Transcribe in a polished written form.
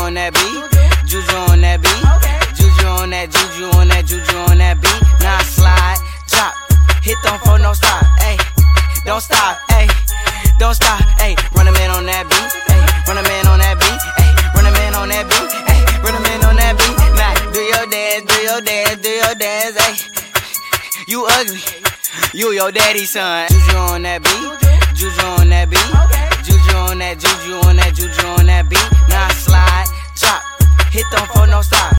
on that beat, juju on that beat, juju on that, juju on that, juju on that beat. Now slide, drop, hit them for no stop, ayy. Don't stop, ayy. Don't stop, ayy. Run a man on that beat, ayy. Run a man on that beat, ayy. Run a man on that beat, ayy. Run a man on that beat. Now do your dance, do your dance, do your dance, ayy. You ugly, you your daddy's son. Juju on that beat, juju on that beat, juju on that, juju on that, juju on that beat. Now slide, drop, hit them for no stop.